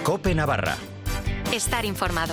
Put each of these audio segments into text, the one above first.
COPE Navarra. Estar informado.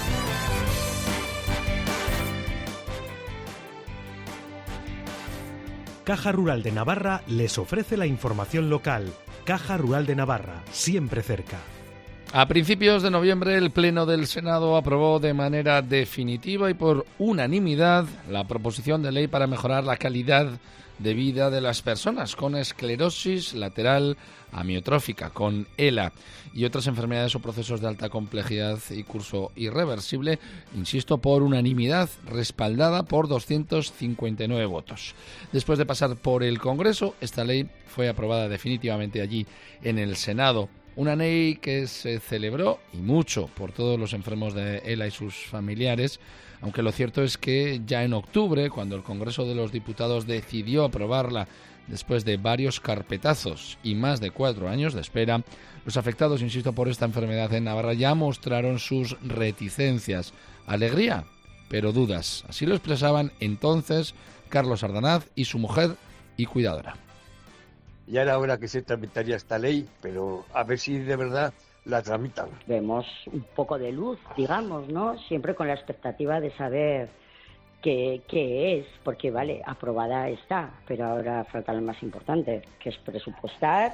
Caja Rural de Navarra les ofrece la información local. Caja Rural de Navarra, siempre cerca. A principios de noviembre, el Pleno del Senado aprobó de manera definitiva y por unanimidad la proposición de ley para mejorar la calidad de vida de las personas con esclerosis lateral amiotrófica, con ELA, y otras enfermedades o procesos de alta complejidad y curso irreversible, insisto, por unanimidad, respaldada por 259 votos. Después de pasar por el Congreso, esta ley fue aprobada definitivamente allí en el Senado. Una ley que se celebró, y mucho, por todos los enfermos de ELA y sus familiares, aunque lo cierto es que ya en octubre, cuando el Congreso de los Diputados decidió aprobarla después de varios carpetazos y más de 4 años de espera, los afectados, insisto, por esta enfermedad en Navarra ya mostraron sus reticencias. Alegría, pero dudas. Así lo expresaban entonces Carlos Ardanaz y su mujer y cuidadora. Ya era hora que se tramitaría esta ley, pero a ver si de verdad la tramitan. Vemos un poco de luz, digamos, ¿no? Siempre con la expectativa de saber qué es, porque vale, aprobada está, pero ahora falta lo más importante, que es presupuestar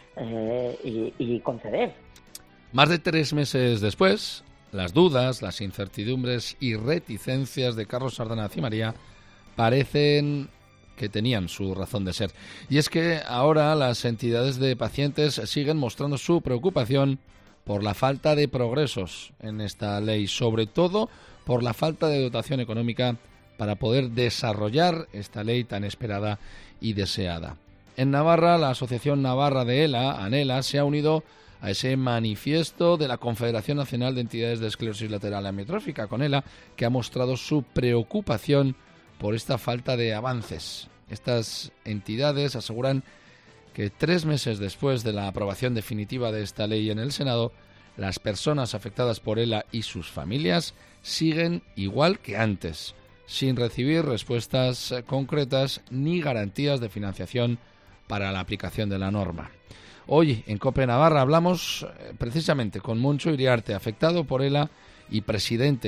y conceder. Más de 3 meses después, las dudas, las incertidumbres y reticencias de Carlos Ardanaz y María parecen que tenían su razón de ser. Y es que ahora las entidades de pacientes siguen mostrando su preocupación por la falta de progresos en esta ley, sobre todo por la falta de dotación económica para poder desarrollar esta ley tan esperada y deseada. En Navarra, la Asociación Navarra de ELA, ANELA, se ha unido a ese manifiesto de la Confederación Nacional de Entidades de Esclerosis Lateral Amiotrófica, con ELA, que ha mostrado su preocupación por esta falta de avances. Estas entidades aseguran que 3 meses después de la aprobación definitiva de esta ley en el Senado, las personas afectadas por ELA y sus familias siguen igual que antes, sin recibir respuestas concretas ni garantías de financiación para la aplicación de la norma. Hoy en COPE Navarra hablamos precisamente con Moncho Iriarte, afectado por ELA y presidente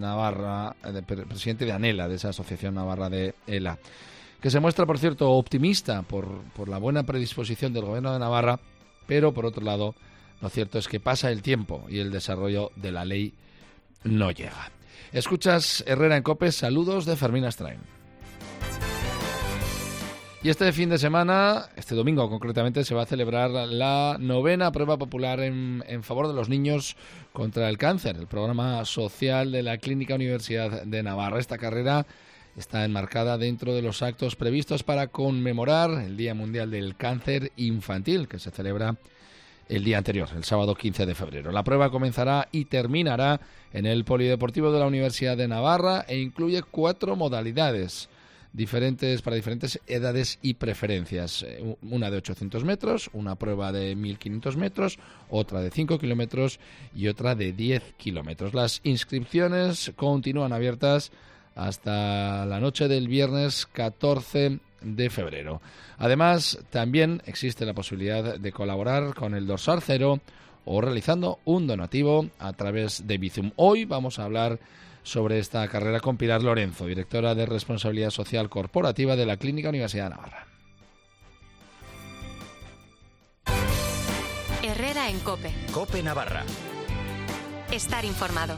de ANELA, de esa Asociación Navarra de ELA, que se muestra, por cierto, optimista por la buena predisposición del Gobierno de Navarra, pero, por otro lado, lo cierto es que pasa el tiempo y el desarrollo de la ley no llega. Escuchas Herrera en COPE, saludos de Fermín Astrain. Y este fin de semana, este domingo concretamente, se va a celebrar la 9ª prueba popular en favor de los niños contra el cáncer, el programa social de la Clínica Universidad de Navarra. Esta carrera está enmarcada dentro de los actos previstos para conmemorar el Día Mundial del Cáncer Infantil, que se celebra el día anterior, el sábado 15 de febrero. La prueba comenzará y terminará en el Polideportivo de la Universidad de Navarra e incluye 4 modalidades diferentes para diferentes edades y preferencias. Una de 800 metros, una prueba de 1.500 metros, otra de 5 kilómetros y otra de 10 kilómetros. Las inscripciones continúan abiertas hasta la noche del viernes 14 de febrero. Además, también existe la posibilidad de colaborar con el Dorsal Cero o realizando un donativo a través de Bizum. Hoy vamos a hablar sobre esta carrera con Pilar Lorenzo, directora de Responsabilidad Social Corporativa de la Clínica Universidad de Navarra. Herrera en COPE. COPE Navarra. Estar informado.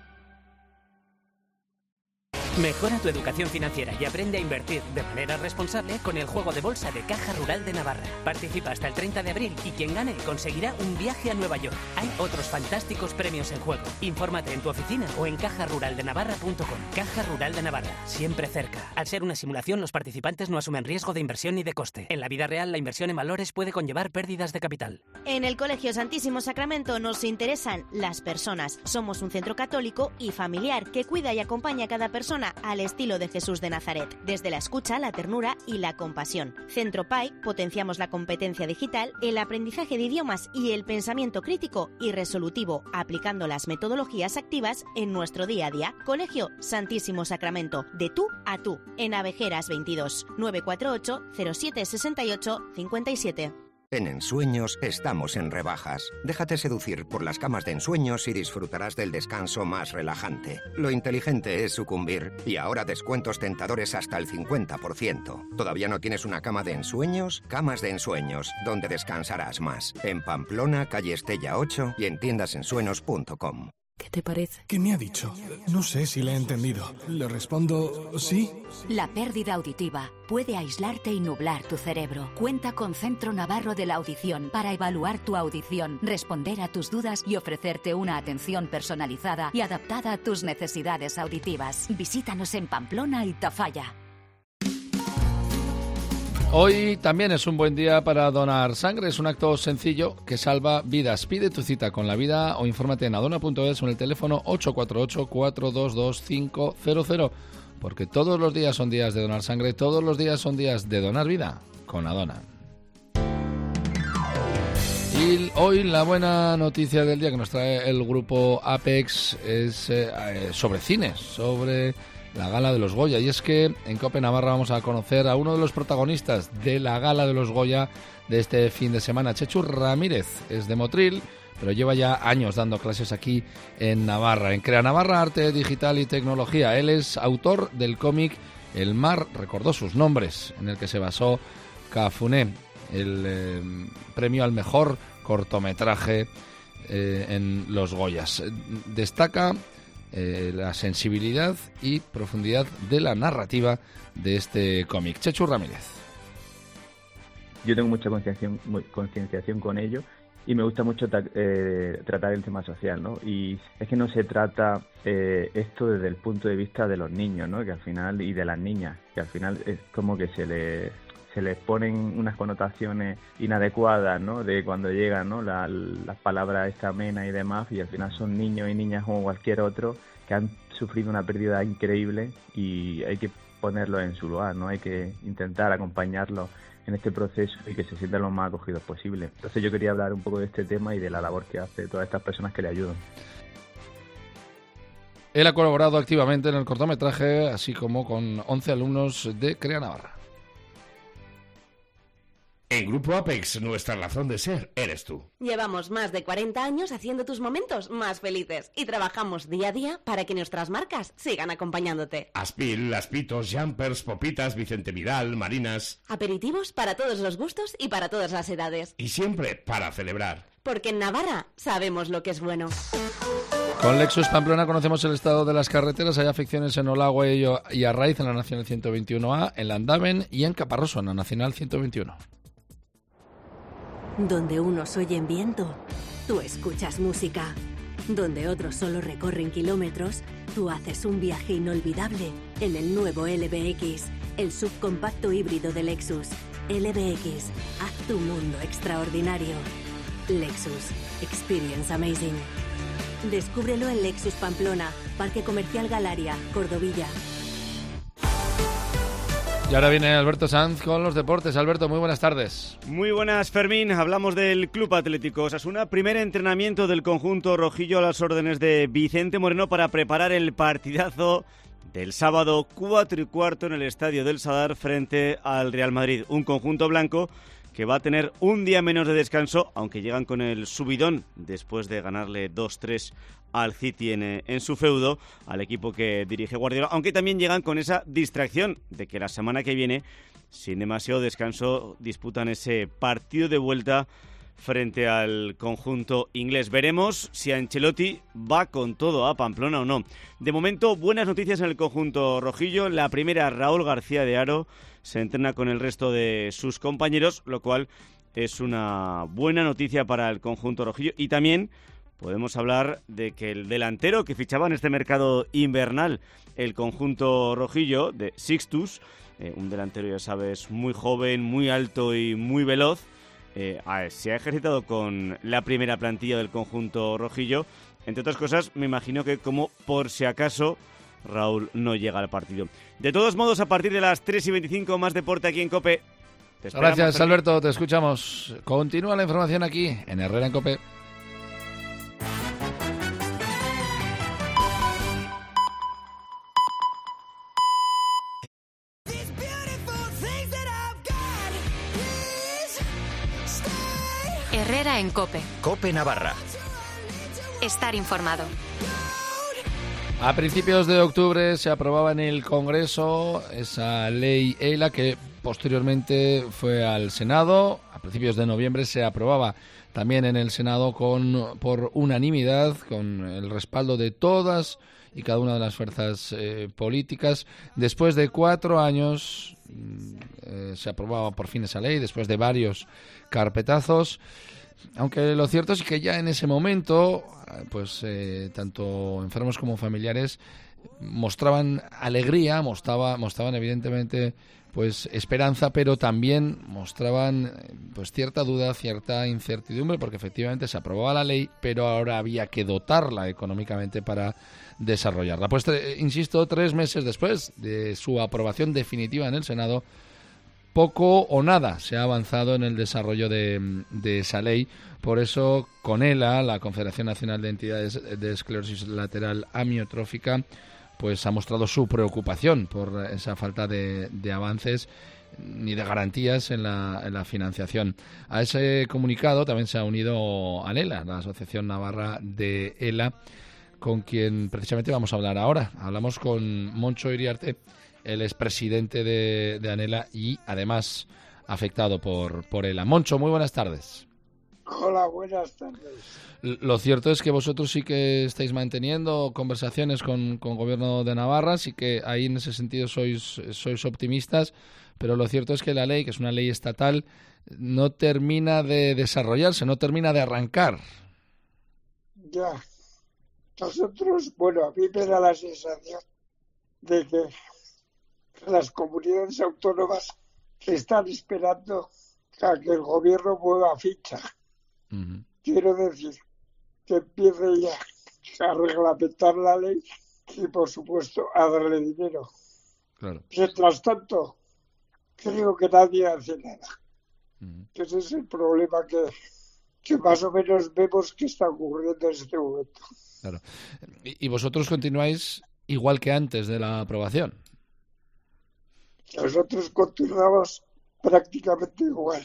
Mejora tu educación financiera y aprende a invertir de manera responsable con el juego de bolsa de Caja Rural de Navarra. Participa hasta el 30 de abril y quien gane conseguirá un viaje a Nueva York. Hay otros fantásticos premios en juego. Infórmate en tu oficina o en cajaruraldenavarra.com. Caja Rural de Navarra, siempre cerca. Al ser una simulación, los participantes no asumen riesgo de inversión ni de coste. En la vida real, la inversión en valores puede conllevar pérdidas de capital. En el Colegio Santísimo Sacramento nos interesan las personas. Somos un centro católico y familiar que cuida y acompaña a cada persona al estilo de Jesús de Nazaret, desde la escucha, la ternura y la compasión. Centro PAI, potenciamos la competencia digital, el aprendizaje de idiomas y el pensamiento crítico y resolutivo, aplicando las metodologías activas en nuestro día a día. Colegio Santísimo Sacramento, de tú a tú, en Avejeras 22, 948 07 68 57. En Ensueños estamos en rebajas. Déjate seducir por las camas de ensueños y disfrutarás del descanso más relajante. Lo inteligente es sucumbir. Y ahora descuentos tentadores hasta el 50%. ¿Todavía no tienes una cama de ensueños? Camas de Ensueños, donde descansarás más. En Pamplona, calle Estella 8 y en tiendasensueños.com. ¿Qué te parece? ¿Qué me ha dicho? No sé si le he entendido. Le respondo sí. La pérdida auditiva puede aislarte y nublar tu cerebro. Cuenta con Centro Navarro de la Audición para evaluar tu audición, responder a tus dudas y ofrecerte una atención personalizada y adaptada a tus necesidades auditivas. Visítanos en Pamplona y Tafalla. Hoy también es un buen día para donar sangre. Es un acto sencillo que salva vidas. Pide tu cita con la vida o infórmate en adona.es o en el teléfono 848-422-500. Porque todos los días son días de donar sangre, todos los días son días de donar vida con Adona. Y hoy la buena noticia del día que nos trae el grupo Apex es sobre cine, sobre la Gala de los Goya. Y es que en COPE Navarra vamos a conocer a uno de los protagonistas de la Gala de los Goya de este fin de semana. Chechu Ramírez es de Motril, pero lleva ya años dando clases aquí en Navarra, en Crea Navarra, Arte Digital y Tecnología. Él es autor del cómic El Mar recordó sus nombres, en el que se basó Cafuné, el premio al mejor cortometraje en los Goyas. Destaca la sensibilidad y profundidad de la narrativa de este cómic. Chechu Ramírez. Yo tengo mucha concienciación con ello y me gusta mucho tratar el tema social, ¿no? Y es que no se trata esto desde el punto de vista de los niños, ¿no? Que al final, y de las niñas, que al final es como que se les ponen unas connotaciones inadecuadas, ¿no? De cuando llegan, ¿no? Las palabras esta amena y demás, y al final son niños y niñas como cualquier otro que han sufrido una pérdida increíble y hay que ponerlos en su lugar, ¿no? Hay que intentar acompañarlos en este proceso y que se sientan lo más acogidos posible. Entonces yo quería hablar un poco de este tema y de la labor que hace todas estas personas que le ayudan. Él ha colaborado activamente en el cortometraje, así como con 11 alumnos de Crea Navarra. En Grupo Apex, nuestra razón de ser eres tú. Llevamos más de 40 años haciendo tus momentos más felices y trabajamos día a día para que nuestras marcas sigan acompañándote. Aspil, Laspitos, Jumpers, Popitas, Vicente Vidal, Marinas. Aperitivos para todos los gustos y para todas las edades. Y siempre para celebrar. Porque en Navarra sabemos lo que es bueno. Con Lexus Pamplona conocemos el estado de las carreteras. Hay afecciones en Olagüe y Arraiz en la Nacional 121A, en Landaven y en Caparroso en la Nacional 121. Donde unos oyen viento, tú escuchas música. Donde otros solo recorren kilómetros, tú haces un viaje inolvidable en el nuevo LBX, el subcompacto híbrido de Lexus. LBX, haz tu mundo extraordinario. Lexus, experience amazing. Descúbrelo en Lexus Pamplona, Parque Comercial Galaria, Cordovilla. Y ahora viene Alberto Sanz con los deportes. Alberto, muy buenas tardes. Muy buenas, Fermín. Hablamos del Club Atlético Osasuna. Primer entrenamiento del conjunto rojillo a las órdenes de Vicente Moreno para preparar el partidazo del sábado 4:15 en el Estadio del Sadar frente al Real Madrid. Un conjunto blanco que va a tener un día menos de descanso, aunque llegan con el subidón después de ganarle 2-3 al City en su feudo, al equipo que dirige Guardiola, aunque también llegan con esa distracción de que la semana que viene, sin demasiado descanso, disputan ese partido de vuelta frente al conjunto inglés. Veremos si Ancelotti va con todo a Pamplona o no. De momento, buenas noticias en el conjunto rojillo. La primera, Raúl García de Haro se entrena con el resto de sus compañeros, lo cual es una buena noticia para el conjunto rojillo. Y también podemos hablar de que el delantero que fichaba en este mercado invernal el conjunto rojillo, de Sixtus, un delantero, ya sabes, muy joven, muy alto y muy veloz, se ha ejercitado con la primera plantilla del conjunto rojillo. Entre otras cosas, me imagino que como por si acaso Raúl no llega al partido. De todos modos, a partir de las 3:25, más deporte aquí en COPE. Gracias, Alberto, te escuchamos. Continúa la información aquí en Herrera en COPE. Beautiful things that I've got, please stay. Herrera en COPE. COPE Navarra. Estar informado. A principios de octubre se aprobaba en el Congreso esa ley ELA que posteriormente fue al Senado. A principios de noviembre se aprobaba también en el Senado por unanimidad, con el respaldo de todas y cada una de las fuerzas políticas. Después de 4 años se aprobaba por fin esa ley, después de varios carpetazos. Aunque lo cierto es que ya en ese momento, pues tanto enfermos como familiares mostraban alegría, mostraban evidentemente pues esperanza, pero también mostraban pues cierta duda, cierta incertidumbre, porque efectivamente se aprobaba la ley, pero ahora había que dotarla económicamente para desarrollarla. Pues insisto, 3 meses después de su aprobación definitiva en el Senado, poco o nada se ha avanzado en el desarrollo de esa ley. Por eso, CONELA, la Confederación Nacional de Entidades de Esclerosis Lateral Amiotrófica, pues ha mostrado su preocupación por esa falta de avances ni de garantías en la financiación. A ese comunicado también se ha unido ANELA, la Asociación Navarra de ELA, con quien precisamente vamos a hablar ahora. Hablamos con Moncho Iriarte, el expresidente de ANELA y además afectado por ELA. Moncho, muy buenas tardes. Hola, buenas tardes. Lo cierto es que vosotros sí que estáis manteniendo conversaciones con Gobierno de Navarra, sí que ahí en ese sentido sois optimistas, pero lo cierto es que la ley, que es una ley estatal, no termina de desarrollarse, no termina de arrancar. Ya. Nosotros, bueno, a mí me da la sensación de que las comunidades autónomas están esperando a que el gobierno mueva ficha. Uh-huh. Quiero decir, que empiece ya a reglamentar la ley y, por supuesto, a darle dinero. Claro. Mientras tanto, creo que nadie hace nada. Uh-huh. Ese es el problema que más o menos vemos que está ocurriendo en este momento. Claro. ¿Y vosotros continuáis igual que antes de la aprobación? Nosotros continuamos prácticamente igual.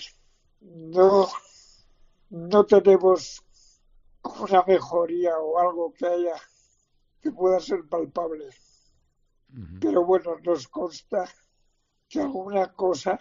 No tenemos una mejoría o algo que pueda ser palpable. Uh-huh. Pero bueno, nos consta que alguna cosa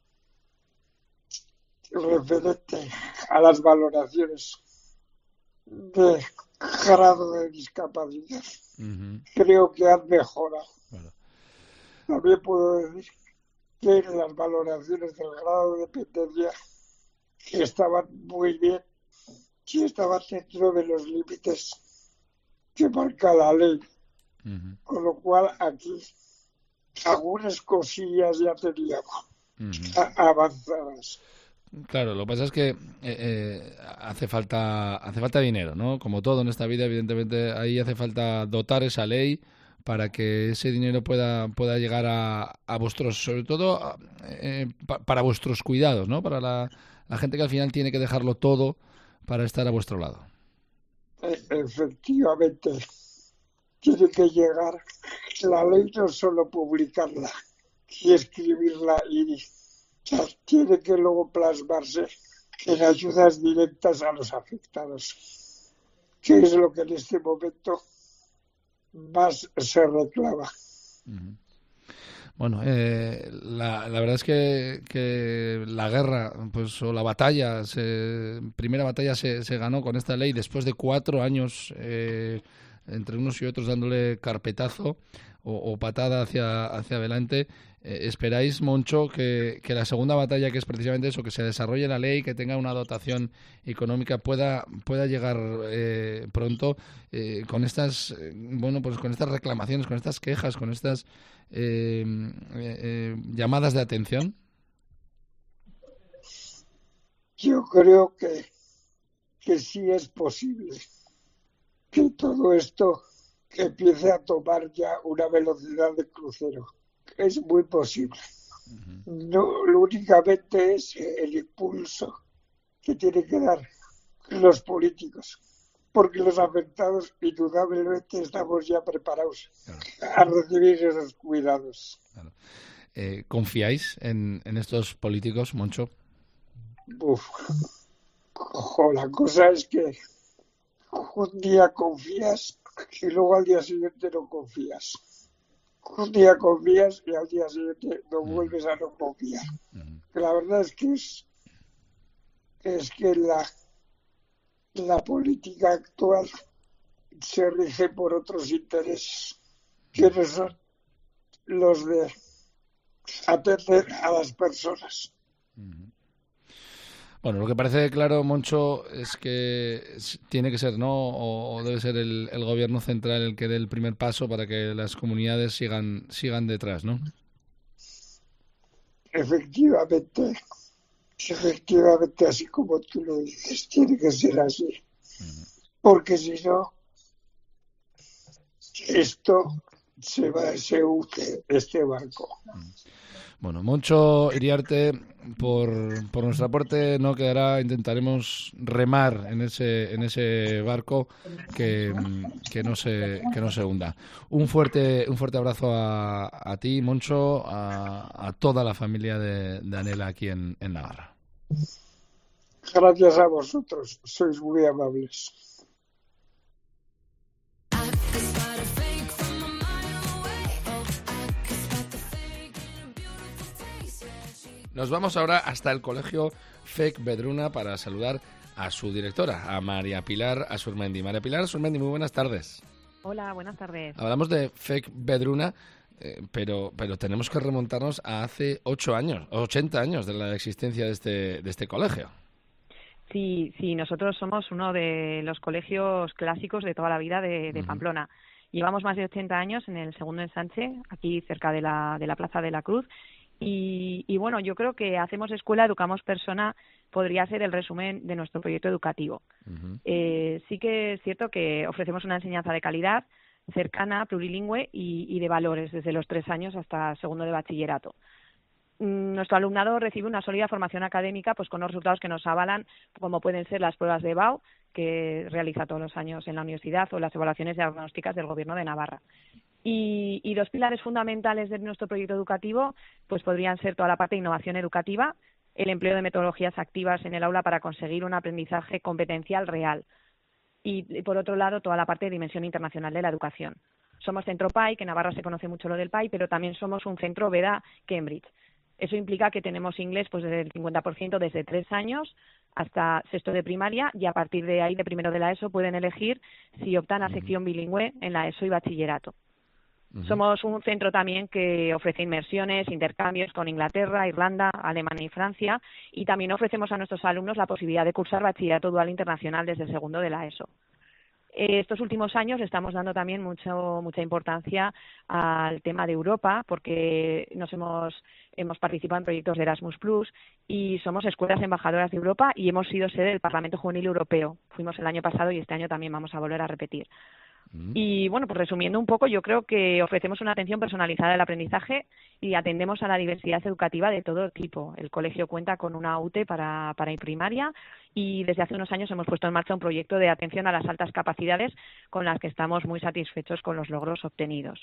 referente a las valoraciones de grado de discapacidad, uh-huh, creo que han mejorado. Bueno. También puedo decir que las valoraciones del grado de dependencia estaban muy bien, sí estaban dentro de los límites que marca la ley. Uh-huh. Con lo cual aquí algunas cosillas ya teníamos, uh-huh, avanzadas. Claro, lo que pasa es que hace falta dinero, ¿no? Como todo en esta vida, evidentemente, ahí hace falta dotar esa ley para que ese dinero pueda llegar a vuestros, sobre todo para vuestros cuidados, ¿no? Para la gente que al final tiene que dejarlo todo para estar a vuestro lado. Efectivamente, tiene que llegar la ley, no solo publicarla y escribirla, y tiene que luego plasmarse en ayudas directas a los afectados, que es lo que en este momento más se reclama. Uh-huh. Bueno, la verdad es que la guerra, pues, o la batalla, primera batalla se ganó con esta ley después de 4 años entre unos y otros dándole carpetazo o patada hacia adelante. ¿Esperáis, Moncho, que la segunda batalla, que es precisamente eso, que se desarrolle la ley, que tenga una dotación económica, pueda llegar pronto con estas con estas reclamaciones, con estas quejas, con estas llamadas de atención? Yo creo que sí es posible que todo esto empiece a tomar ya una velocidad de crucero. Es muy posible. Uh-huh. No, únicamente es el impulso que tienen que dar los políticos, porque los afectados indudablemente estamos ya preparados, claro, a recibir esos cuidados. Claro. ¿Confiáis en estos políticos, Moncho? la cosa es que un día confías y luego al día siguiente no confías. Un día confías y al día siguiente no vuelves a no confiar. La verdad es que la política actual se rige por otros intereses, que no son los de atender a las personas. Bueno, lo que parece claro, Moncho, es que tiene que ser, ¿no? O debe ser el gobierno central el que dé el primer paso para que las comunidades sigan detrás, ¿no? Efectivamente, así como tú lo dices, tiene que ser así. Porque si no, esto se hunde, este barco. Bueno, Moncho Iriarte, por nuestra parte no quedará, intentaremos remar en ese barco que no se hunda. Un fuerte abrazo a ti, Moncho, a toda la familia de Anela aquí en Navarra. Gracias a vosotros, sois muy amables. Nos vamos ahora hasta el colegio FEC Vedruna para saludar a su directora, a María Pilar Asurmendi. María Pilar Asurmendi, muy buenas tardes. Hola, buenas tardes. Hablamos de FEC Vedruna, pero tenemos que remontarnos a hace 80 años de la existencia de este colegio. Sí, nosotros somos uno de los colegios clásicos de toda la vida de Pamplona. Llevamos más de 80 años en el segundo ensanche, aquí cerca de la Plaza de la Cruz. Y bueno, yo creo que hacemos escuela, educamos persona, podría ser el resumen de nuestro proyecto educativo. Sí que es cierto que ofrecemos una enseñanza de calidad, cercana, plurilingüe y de valores desde los 3 años hasta segundo de bachillerato. Nuestro alumnado recibe una sólida formación académica, pues con los resultados que nos avalan, como pueden ser las pruebas de EBAU, que realiza todos los años en la universidad, o las evaluaciones diagnósticas del Gobierno de Navarra. Y 2 pilares fundamentales de nuestro proyecto educativo pues podrían ser toda la parte de innovación educativa, el empleo de metodologías activas en el aula para conseguir un aprendizaje competencial real y por otro lado toda la parte de dimensión internacional de la educación. Somos centro PAI, que en Navarra se conoce mucho lo del PAI, pero también somos un centro BEDA Cambridge. Eso implica que tenemos inglés pues desde el 50% desde 3 años hasta sexto de primaria y a partir de ahí, de primero de la ESO, pueden elegir si optan a sección bilingüe en la ESO y bachillerato. Somos un centro también que ofrece inmersiones, intercambios con Inglaterra, Irlanda, Alemania y Francia, y también ofrecemos a nuestros alumnos la posibilidad de cursar bachillerato dual internacional desde el segundo de la ESO. Estos últimos años estamos dando también mucha importancia al tema de Europa, porque hemos participado en proyectos de Erasmus Plus y somos escuelas embajadoras de Europa y hemos sido sede del Parlamento Juvenil Europeo. Fuimos el año pasado y este año también vamos a volver a repetir. Y bueno, pues resumiendo un poco, yo creo que ofrecemos una atención personalizada del aprendizaje y atendemos a la diversidad educativa de todo tipo. El colegio cuenta con una UTE para primaria y desde hace unos años hemos puesto en marcha un proyecto de atención a las altas capacidades con las que estamos muy satisfechos con los logros obtenidos.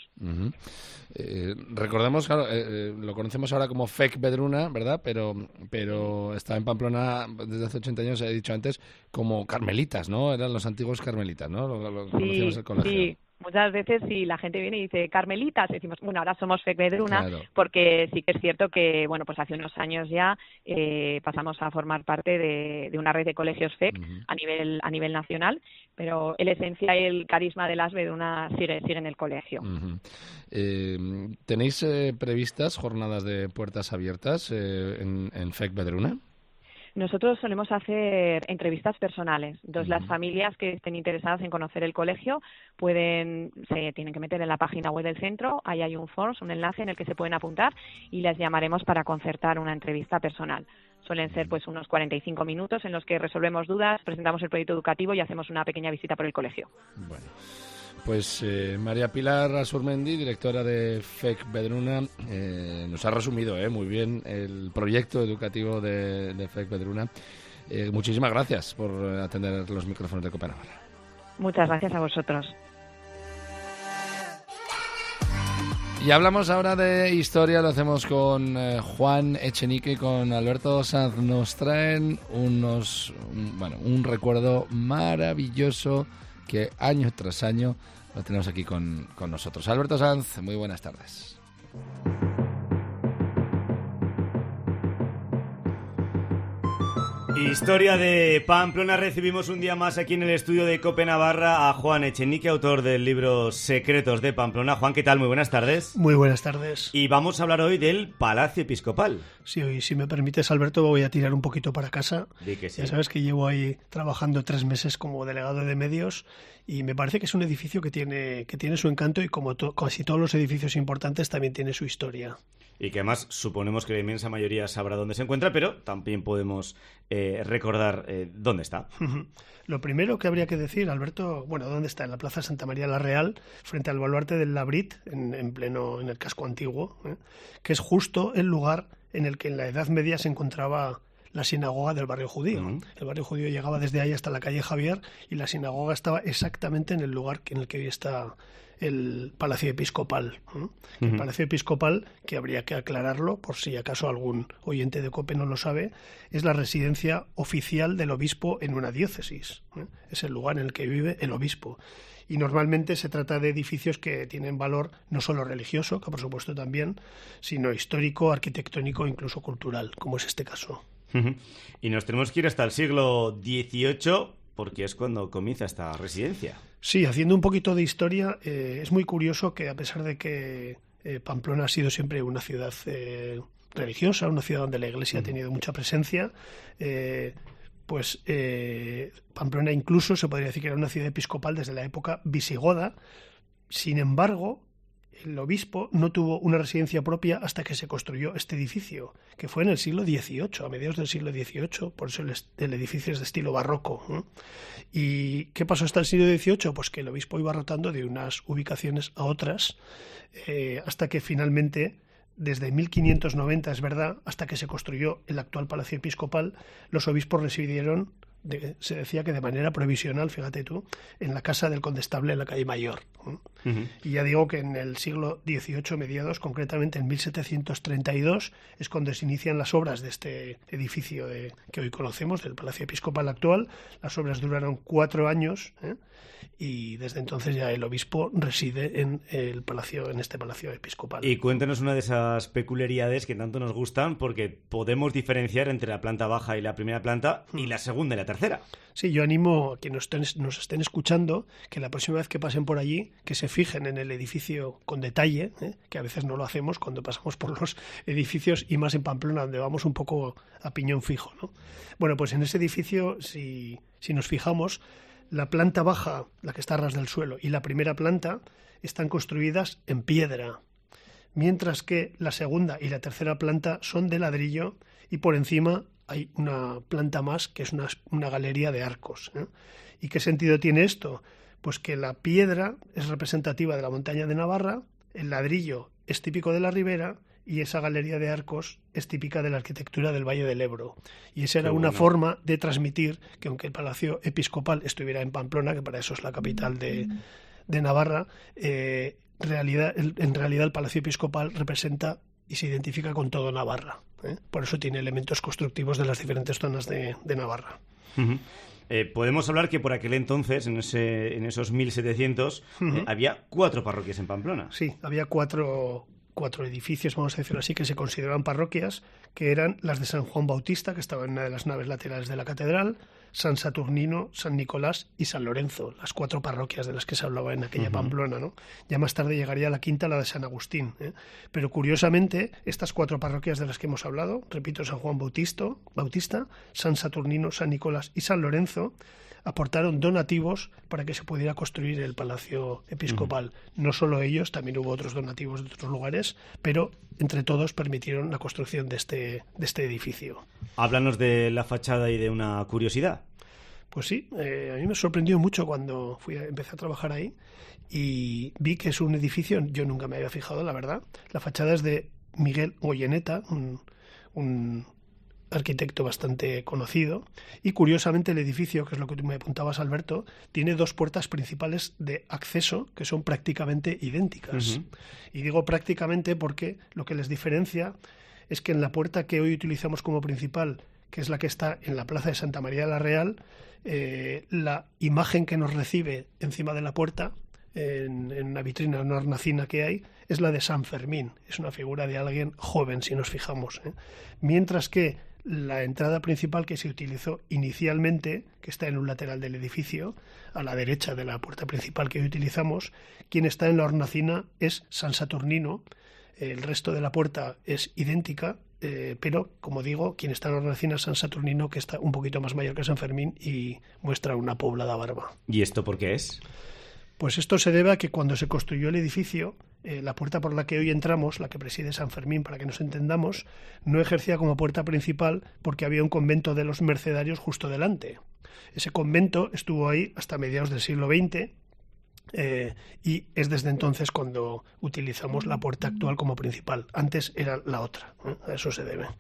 Recordemos, claro, lo conocemos ahora como FEC Vedruna, ¿verdad? Pero está en Pamplona desde hace 80 años, he dicho antes, como carmelitas, ¿no? Eran los antiguos carmelitas, ¿no? Lo conocíamos el colegio. Sí. Muchas veces si la gente viene y dice carmelitas, decimos, bueno, ahora somos FEC Vedruna, Claro. porque sí que es cierto que, bueno, pues hace unos años ya pasamos a formar parte de una red de colegios FEC a nivel nacional, pero la esencia y el carisma de las Vedruna sigue en el colegio. ¿Tenéis previstas jornadas de puertas abiertas en FEC Vedruna? Nosotros solemos hacer entrevistas personales. Entonces, las familias que estén interesadas en conocer el colegio se tienen que meter en la página web del centro. Ahí hay un form, un enlace en el que se pueden apuntar y les llamaremos para concertar una entrevista personal. Suelen ser pues unos 45 minutos en los que resolvemos dudas, presentamos el proyecto educativo y hacemos una pequeña visita por el colegio. Bueno. Pues María Pilar Asurmendi, directora de FEC Vedruna, nos ha resumido muy bien el proyecto educativo de FEC Vedruna. Muchísimas gracias por atender los micrófonos de COPE Navarra. Muchas gracias a vosotros. Y hablamos ahora de historia, lo hacemos con Juan Echenique y con Alberto Sanz. Nos traen un recuerdo maravilloso que año tras año lo tenemos aquí con nosotros. Alberto Sanz, muy buenas tardes. Historia de Pamplona. Recibimos un día más aquí en el estudio de COPE Navarra a Juan Echenique, autor del libro Secretos de Pamplona. Juan, ¿qué tal? Muy buenas tardes. Muy buenas tardes. Y vamos a hablar hoy del Palacio Episcopal. Sí, hoy, si me permites, Alberto, voy a tirar un poquito para casa. Di que sí. Ya sabes que llevo ahí trabajando 3 meses como delegado de medios y me parece que es un edificio que tiene su encanto y como casi todos los edificios importantes también tiene su historia. Y que además suponemos que la inmensa mayoría sabrá dónde se encuentra, pero también podemos recordar dónde está. Lo primero que habría que decir, Alberto, ¿dónde está? En la Plaza Santa María la Real, frente al baluarte del Labrit, en el casco antiguo, que es justo el lugar en el que en la Edad Media se encontraba la sinagoga del barrio judío. El barrio judío llegaba desde ahí hasta la calle Javier y la sinagoga estaba exactamente en el lugar en el que hoy está el Palacio Episcopal. El Palacio Episcopal, que habría que aclararlo por si acaso algún oyente de COPE no lo sabe, es la residencia oficial del obispo en una diócesis. Es el lugar en el que vive el obispo. Y normalmente se trata de edificios que tienen valor no solo religioso, que por supuesto también, sino histórico, arquitectónico e incluso cultural, como es este caso. Y nos tenemos que ir hasta el siglo XVIII, porque es cuando comienza esta residencia. Sí, haciendo un poquito de historia, es muy curioso que a pesar de que Pamplona ha sido siempre una ciudad religiosa, una ciudad donde la Iglesia ha tenido mucha presencia, Pamplona incluso se podría decir que era una ciudad episcopal desde la época visigoda. Sin embargo, el obispo no tuvo una residencia propia hasta que se construyó este edificio, que fue en el siglo XVIII, a mediados del siglo XVIII, por eso el edificio es de estilo barroco. ¿Y qué pasó hasta el siglo XVIII? Pues que el obispo iba rotando de unas ubicaciones a otras, hasta que finalmente, desde 1590, es verdad, hasta que se construyó el actual Palacio Episcopal, los obispos residieron, se decía que de manera provisional, fíjate tú, en la casa del condestable en la calle Mayor. Y ya digo que en el siglo XVIII, mediados, concretamente en 1732, es cuando se inician las obras de este edificio que hoy conocemos, del Palacio Episcopal actual. Las obras duraron 4 años, y desde entonces ya el obispo reside en este Palacio Episcopal. Y cuéntanos una de esas peculiaridades que tanto nos gustan, porque podemos diferenciar entre la planta baja y la primera planta, y la segunda y la tercera. Sí, yo animo a que nos estén escuchando, que la próxima vez que pasen por allí, que se fijen en el edificio con detalle, que a veces no lo hacemos cuando pasamos por los edificios, y más en Pamplona, donde vamos un poco a piñón fijo, ¿no? Bueno, pues en ese edificio, si nos fijamos, la planta baja, la que está a ras del suelo, y la primera planta están construidas en piedra, mientras que la segunda y la tercera planta son de ladrillo y por encima hay una planta más que es una galería de arcos. ¿Y qué sentido tiene esto? Pues que la piedra es representativa de la montaña de Navarra, el ladrillo es típico de la ribera y esa galería de arcos es típica de la arquitectura del Valle del Ebro. Y esa era una forma de transmitir que aunque el Palacio Episcopal estuviera en Pamplona, que para eso es la capital de Navarra, en realidad el Palacio Episcopal representa y se identifica con todo Navarra. Por eso tiene elementos constructivos de las diferentes zonas de Navarra. Podemos hablar que por aquel entonces, en esos 1700, había 4 parroquias en Pamplona. Sí, había 4 edificios, vamos a decirlo así, que se consideraban parroquias, que eran las de San Juan Bautista, que estaba en una de las naves laterales de la catedral, San Saturnino, San Nicolás y San Lorenzo, las 4 parroquias de las que se hablaba en aquella Pamplona, ¿no? Ya más tarde llegaría la quinta, la de San Agustín, Pero curiosamente, estas 4 parroquias de las que hemos hablado, repito, San Juan Bautista, San Saturnino, San Nicolás y San Lorenzo, aportaron donativos para que se pudiera construir el Palacio Episcopal. No solo ellos, también hubo otros donativos de otros lugares, pero entre todos permitieron la construcción de este edificio. Háblanos de la fachada y de una curiosidad. Pues sí, a mí me sorprendió mucho cuando empecé a trabajar ahí y vi que es un edificio, yo nunca me había fijado, la verdad. La fachada es de Miguel Goyeneta, un arquitecto bastante conocido, y curiosamente el edificio, que es lo que tú me apuntabas, Alberto, tiene 2 puertas principales de acceso que son prácticamente idénticas. Y digo prácticamente porque lo que les diferencia es que en la puerta que hoy utilizamos como principal, que es la que está en la Plaza de Santa María de la Real, la imagen que nos recibe encima de la puerta, en una vitrina, en una hornacina que hay, es la de San Fermín. Es una figura de alguien joven, si nos fijamos, ¿eh? Mientras que la entrada principal que se utilizó inicialmente, que está en un lateral del edificio, a la derecha de la puerta principal que hoy utilizamos, quien está en la hornacina es San Saturnino. El resto de la puerta es idéntica, pero, como digo, quien está en la hornacina es San Saturnino, que está un poquito más mayor que San Fermín y muestra una poblada barba. ¿Y esto por qué es? Pues esto se debe a que cuando se construyó el edificio, la puerta por la que hoy entramos, la que preside San Fermín, para que nos entendamos, no ejercía como puerta principal porque había un convento de los mercedarios justo delante. Ese convento estuvo ahí hasta mediados del siglo XX y es desde entonces cuando utilizamos la puerta actual como principal. Antes era la otra, a eso se debe.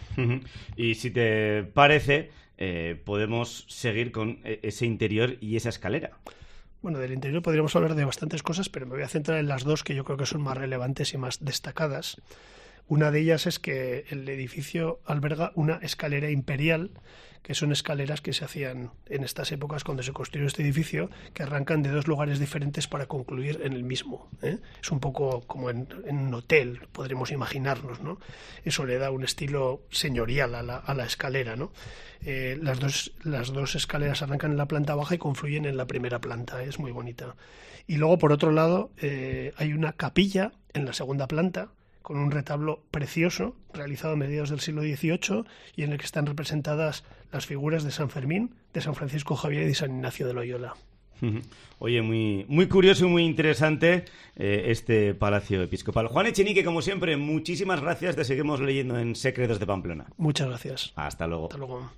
Y si te parece, podemos seguir con ese interior y esa escalera. Bueno, del interior podríamos hablar de bastantes cosas, pero me voy a centrar en las 2 que yo creo que son más relevantes y más destacadas. Una de ellas es que el edificio alberga una escalera imperial, que son escaleras que se hacían en estas épocas cuando se construyó este edificio, que arrancan de 2 lugares diferentes para concluir en el mismo, ¿eh? Es un poco como en un hotel, podremos imaginarnos, ¿no? Eso le da un estilo señorial a la escalera, ¿no? Las dos escaleras arrancan en la planta baja y confluyen en la primera planta, es muy bonita. Y luego, por otro lado, hay una capilla en la segunda planta, con un retablo precioso, realizado a mediados del siglo XVIII, y en el que están representadas las figuras de San Fermín, de San Francisco Javier y de San Ignacio de Loyola. Oye, muy curioso y muy interesante este Palacio Episcopal. Juan Echenique, como siempre, muchísimas gracias. Te seguimos leyendo en Secretos de Pamplona. Muchas gracias. Hasta luego. Hasta luego.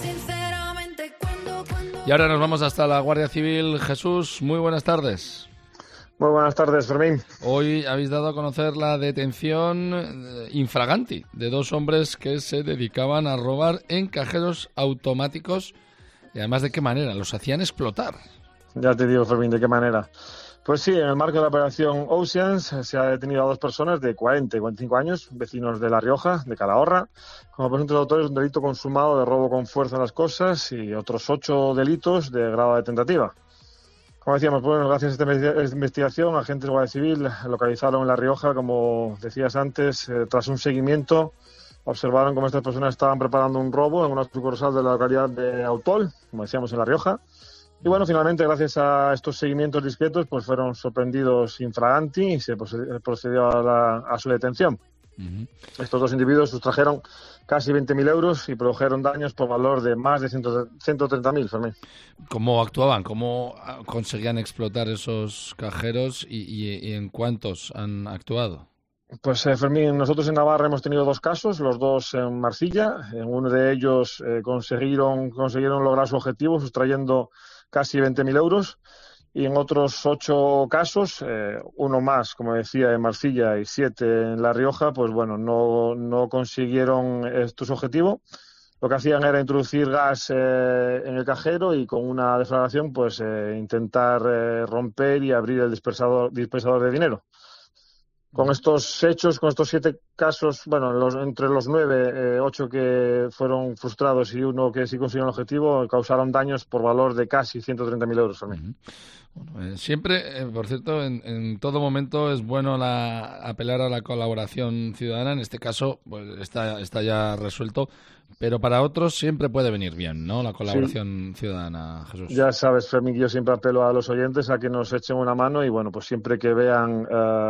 Y ahora nos vamos hasta la Guardia Civil. Jesús, muy buenas tardes. Muy buenas tardes, Fermín. Hoy habéis dado a conocer la detención infraganti de 2 hombres que se dedicaban a robar en cajeros automáticos. Y además, ¿de qué manera? Los hacían explotar. Ya te digo, Fermín, ¿de qué manera? Pues sí, en el marco de la operación Oceans se ha detenido a 2 personas de 40 y 45 años, vecinos de La Rioja, de Calahorra, como presuntos autores de un delito consumado de robo con fuerza de las cosas y otros 8 delitos de grado de tentativa. Como decíamos, bueno, gracias a esta investigación, agentes de Guardia Civil localizaron en La Rioja, como decías antes, tras un seguimiento, observaron cómo estas personas estaban preparando un robo en una sucursal de la localidad de Autol, como decíamos, en La Rioja. Y bueno, finalmente, gracias a estos seguimientos discretos, pues fueron sorprendidos infraganti y se procedió a su detención. Estos 2 individuos sustrajeron casi 20.000 euros y produjeron daños por valor de más de 130.000, Fermín. ¿Cómo actuaban? ¿Cómo conseguían explotar esos cajeros y en cuántos han actuado? Pues, Fermín, nosotros en Navarra hemos tenido 2 casos, los 2 en Marsella. En uno de ellos consiguieron lograr su objetivo sustrayendo casi 20.000 euros. Y en otros 8 casos, uno más, como decía, en Marsella y 7 en La Rioja, pues bueno, no consiguieron estos objetivos. Lo que hacían era introducir gas en el cajero y con una deflagración pues intentar romper y abrir el dispensador de dinero. Con estos hechos, con estos 7 casos, bueno, entre los 9, 8 que fueron frustrados y 1 que sí consiguieron el objetivo, causaron daños por valor de casi 130.000 euros también. Bueno, siempre, por cierto, en todo momento es bueno apelar a la colaboración ciudadana. En este caso, pues está ya resuelto, pero para otros siempre puede venir bien, ¿no? La colaboración ciudadana, Jesús. Ya sabes, Fermín, yo siempre apelo a los oyentes a que nos echen una mano y bueno, pues siempre que vean,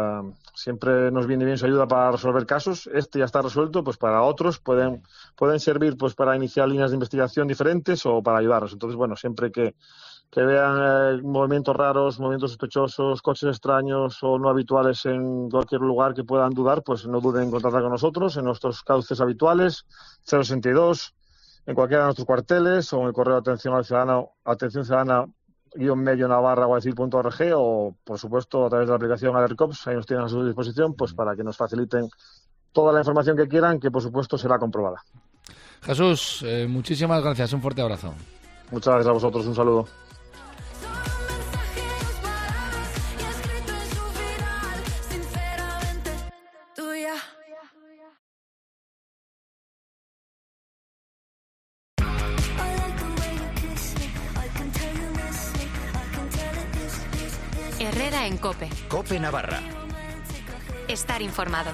siempre nos viene bien su ayuda para resolver casos. Este ya está resuelto, pues para otros pueden servir pues para iniciar líneas de investigación diferentes o para ayudarnos. Entonces, bueno, siempre que vean movimientos raros, movimientos sospechosos, coches extraños o no habituales en cualquier lugar que puedan dudar, pues no duden en contactar con nosotros en nuestros cauces habituales, 062, en cualquiera de nuestros cuarteles o en el correo de atención ciudadana _navarra@guadalquivir.org o, por supuesto, a través de la aplicación Alercops, ahí nos tienen a su disposición, pues para que nos faciliten toda la información que quieran, que por supuesto será comprobada. Jesús, muchísimas gracias, un fuerte abrazo. Muchas gracias a vosotros, un saludo. Herrera en COPE. COPE Navarra. Estar informado.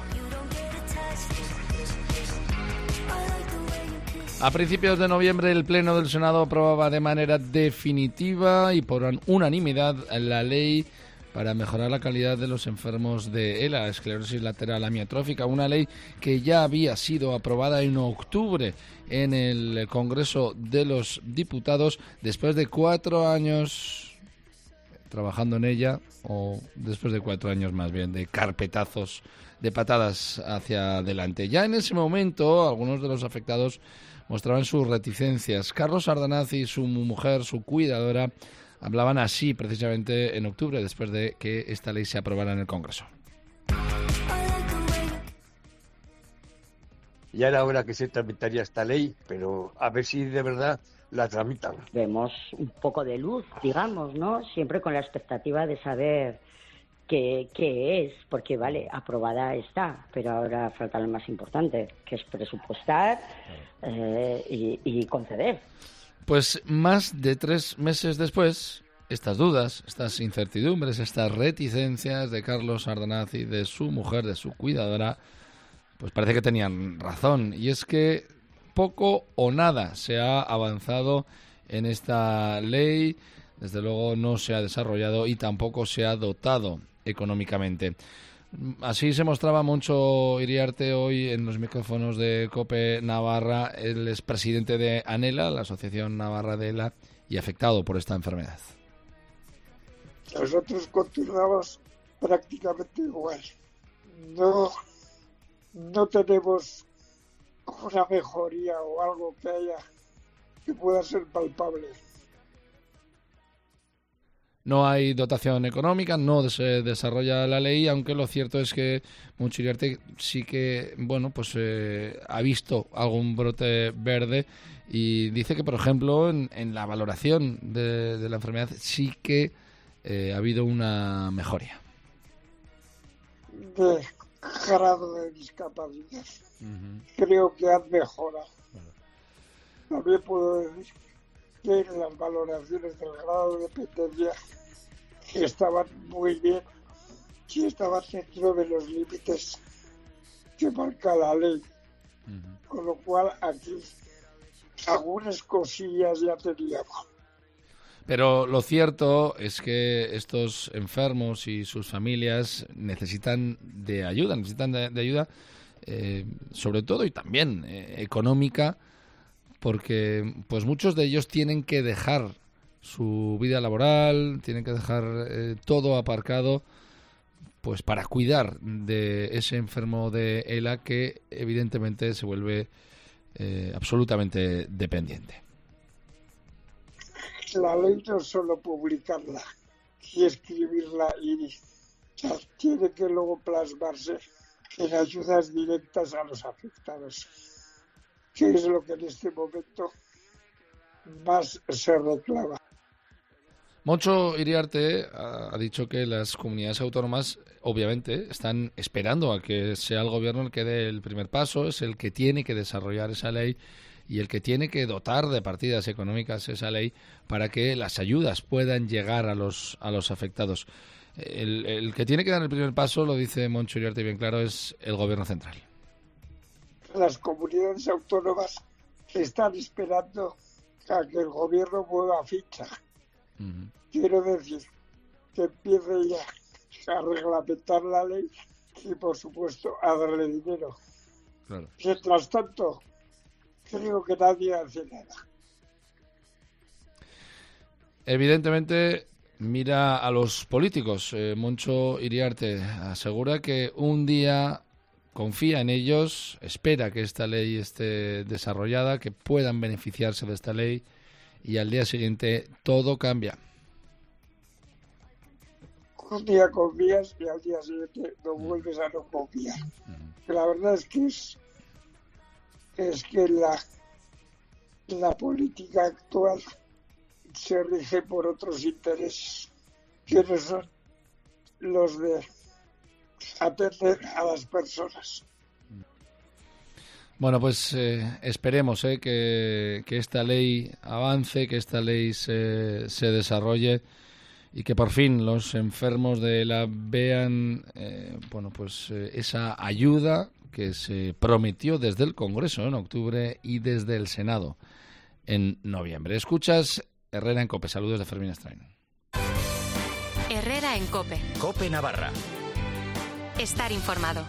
A principios de noviembre, el Pleno del Senado aprobaba de manera definitiva y por unanimidad la ley para mejorar la calidad de los enfermos de ELA, esclerosis lateral amiotrófica, una ley que ya había sido aprobada en octubre en el Congreso de los Diputados después de 4 años trabajando en ella, o después de 4 años más bien, de carpetazos, de patadas hacia adelante. Ya en ese momento, algunos de los afectados mostraban sus reticencias. Carlos Ardanaz y su mujer, su cuidadora, hablaban así precisamente en octubre, después de que esta ley se aprobara en el Congreso. Ya era hora que se tramitaría esta ley, pero a ver si de verdad la tramitan. Vemos un poco de luz, digamos, ¿no? Siempre con la expectativa de saber qué es, porque vale, aprobada está, pero ahora falta lo más importante, que es presupuestar y conceder. Pues más de 3 meses después, estas dudas, estas incertidumbres, estas reticencias de Carlos Ardanaz y de su mujer, de su cuidadora, pues parece que tenían razón. Y es que poco o nada se ha avanzado en esta ley, desde luego no se ha desarrollado y tampoco se ha dotado económicamente. Así se mostraba Moncho Iriarte hoy en los micrófonos de COPE Navarra. Él es presidente de ANELA, la Asociación Navarra de ELA, y afectado por esta enfermedad. Nosotros continuamos prácticamente igual. No tenemos una mejoría o algo que pueda ser palpable. No hay dotación económica, no se desarrolla la ley, aunque lo cierto es que Moncho Iriarte sí que, ha visto algún brote verde y dice que, por ejemplo, en la valoración de la enfermedad sí que ha habido una mejoría. De grado de discapacidad. Creo que han mejorado. También puedo decir que en las valoraciones del grado de dependencia estaban muy bien, sí estaban dentro de los límites que marca la ley. Con lo cual aquí algunas cosillas ya teníamos. Pero lo cierto es que estos enfermos y sus familias necesitan de ayuda, sobre todo y también económica, porque pues muchos de ellos tienen que dejar su vida laboral, tienen que dejar todo aparcado pues para cuidar de ese enfermo de ELA que evidentemente se vuelve absolutamente dependiente. La ley no es solo publicarla y escribirla tiene que luego plasmarse en ayudas directas a los afectados, que es lo que en este momento más se reclama. Moncho Iriarte ha dicho que las comunidades autónomas obviamente están esperando a que sea el gobierno el que dé el primer paso, es el que tiene que desarrollar esa ley y el que tiene que dotar de partidas económicas esa ley para que las ayudas puedan llegar a los afectados. El que tiene que dar el primer paso, lo dice Moncho Iriarte bien claro, es el gobierno central. Las comunidades autónomas están esperando a que el gobierno mueva ficha. Quiero decir, que empiece ya a reglamentar la ley y, por supuesto, a darle dinero. Claro. Mientras tanto, creo que nadie hace nada. Evidentemente, mira a los políticos. Moncho Iriarte asegura que un día confía en ellos, espera que esta ley esté desarrollada, que puedan beneficiarse de esta ley y al día siguiente todo cambia. Un día confías y al día siguiente no vuelves a no confiar. La verdad es que es es que la política actual se rige por otros intereses, que no son los de atender a las personas. Bueno, pues esperemos que esta ley avance, que esta ley se desarrolle y que por fin los enfermos de ELA vean esa ayuda que se prometió desde el Congreso en octubre y desde el Senado en noviembre. Escuchas Herrera en COPE. Saludos de Fermín Estrain. Herrera en COPE. COPE Navarra. Estar informado.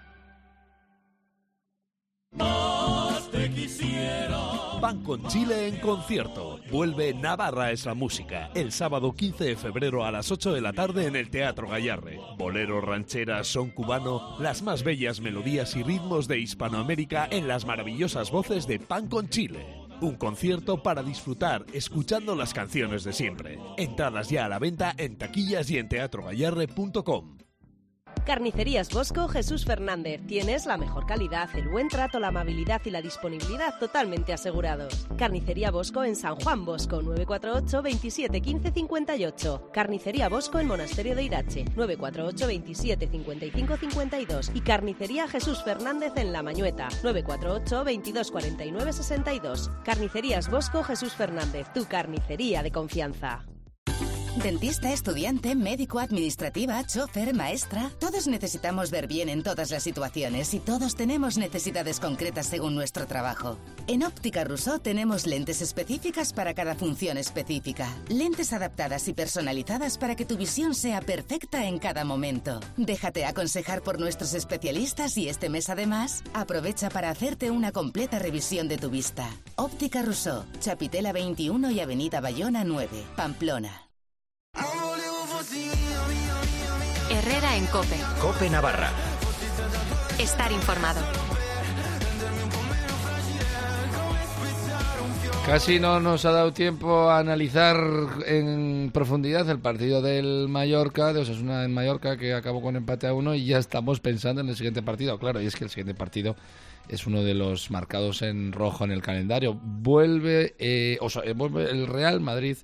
Más te quisiera. Pan con Chile en concierto. Vuelve Navarra es la música. El sábado 15 de febrero a las 8 de la tarde en el Teatro Gayarre. Bolero, ranchera, son cubano, las más bellas melodías y ritmos de Hispanoamérica en las maravillosas voces de Pan con Chile. Un concierto para disfrutar escuchando las canciones de siempre. Entradas ya a la venta en taquillas y en teatrogayarre.com. Carnicerías Bosco Jesús Fernández. Tienes la mejor calidad, el buen trato, la amabilidad y la disponibilidad totalmente asegurados. Carnicería Bosco en San Juan Bosco, 948 27 15 58. Carnicería Bosco en Monasterio de Irache, 948 27 55 52. Y Carnicería Jesús Fernández en La Mañueta, 948 22 49 62. Carnicerías Bosco Jesús Fernández, tu carnicería de confianza. Dentista, estudiante, médico, administrativa, chofer, maestra... Todos necesitamos ver bien en todas las situaciones y todos tenemos necesidades concretas según nuestro trabajo. En Óptica Rousseau tenemos lentes específicas para cada función específica. Lentes adaptadas y personalizadas para que tu visión sea perfecta en cada momento. Déjate aconsejar por nuestros especialistas y este mes además aprovecha para hacerte una completa revisión de tu vista. Óptica Rousseau, Chapitela 21 y Avenida Bayona 9, Pamplona. Herrera en COPE. COPE Navarra. Estar informado. Casi no nos ha dado tiempo a analizar en profundidad el partido del Mallorca, de Osasuna en Mallorca, que acabó con empate a 1 y ya estamos pensando en el siguiente partido. Claro, y es que el siguiente partido es uno de los marcados en rojo en el calendario. Vuelve el Real Madrid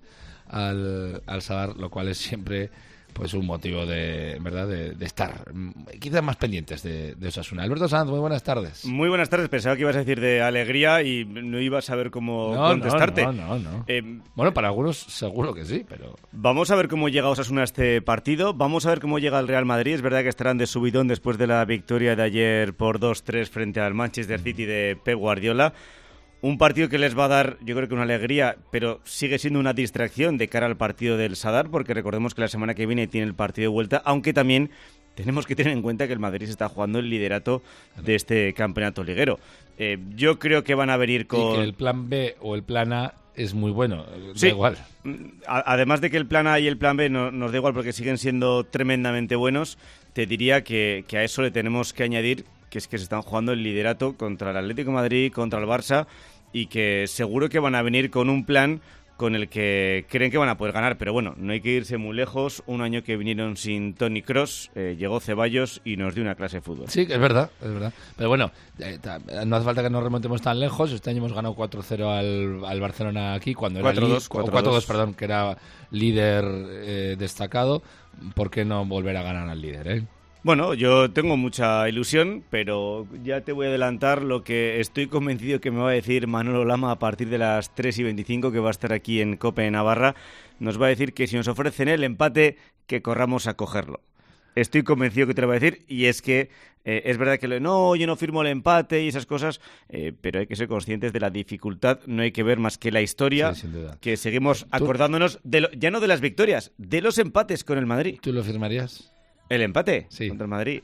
al Sadar, lo cual es siempre pues un motivo de estar quizás más pendientes de Osasuna. Alberto Sanz, muy buenas tardes. Muy buenas tardes. Pensaba que ibas a decir de alegría y no ibas a saber cómo contestarte. No. Bueno, para algunos seguro que sí, pero... Vamos a ver cómo llega Osasuna a este partido. Vamos a ver cómo llega el Real Madrid. Es verdad que estarán de subidón después de la victoria de ayer por 2-3 frente al Manchester City de Pep Guardiola. Un partido que les va a dar, yo creo que una alegría, pero sigue siendo una distracción de cara al partido del Sadar, porque recordemos que la semana que viene tiene el partido de vuelta, aunque también tenemos que tener en cuenta que el Madrid se está jugando el liderato de este campeonato liguero. Yo creo que van a venir con... Y que el plan B o el plan A es muy bueno, sí, da igual. Además de que el plan A y el plan B nos da igual porque siguen siendo tremendamente buenos, te diría que a eso le tenemos que añadir que es que se están jugando el liderato contra el Atlético de Madrid, contra el Barça, y que seguro que van a venir con un plan con el que creen que van a poder ganar. Pero bueno, no hay que irse muy lejos. Un año que vinieron sin Toni Kroos, llegó Ceballos y nos dio una clase de fútbol. Sí, es verdad. Pero bueno, no hace falta que nos remontemos tan lejos. Este año hemos ganado 4-0 al Barcelona aquí, cuando era 4-2, perdón, que era líder destacado. ¿Por qué no volver a ganar al líder, Bueno, yo tengo mucha ilusión, pero ya te voy a adelantar lo que estoy convencido que me va a decir Manolo Lama a partir de las 3:25, que va a estar aquí en COPE Navarra. Nos va a decir que si nos ofrecen el empate, que corramos a cogerlo. Estoy convencido que te lo va a decir, y es que es verdad que yo no firmo el empate y esas cosas, pero hay que ser conscientes de la dificultad. No hay que ver más que la historia, sí, sin duda. Que seguimos acordándonos, ya no de las victorias, de los empates con el Madrid. ¿Tú lo firmarías? ¿El empate? Sí. Contra el Madrid.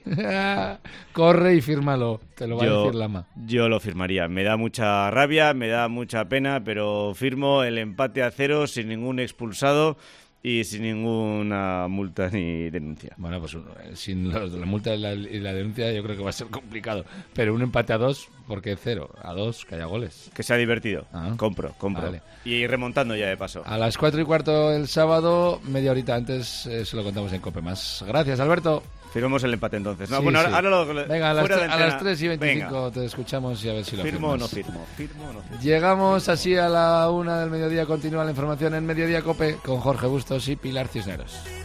Corre y fírmalo, te lo va a decir Lama. Yo lo firmaría. Me da mucha rabia, me da mucha pena, pero firmo el empate a 0 sin ningún expulsado y sin ninguna multa ni denuncia. Bueno, pues sin la multa y la denuncia yo creo que va a ser complicado. Pero un empate a 2, porque 0, a 2, que haya goles. Que sea divertido. Compro. Vale. Y remontando ya de paso. A las 4:15 el sábado, media horita antes, se lo contamos en COPE+. Gracias, Alberto. Firmamos el empate entonces, ¿no? Sí, bueno, sí. ahora lo... Venga, a las 3:25 Venga. te escuchamos y a ver si lo ¿Firmo o firmas. no firmo? ¿Firmo o no firmo? Llegamos así a la 1 del mediodía. Continúa la información en Mediodía Cope con Jorge Bustos y Pilar Cisneros.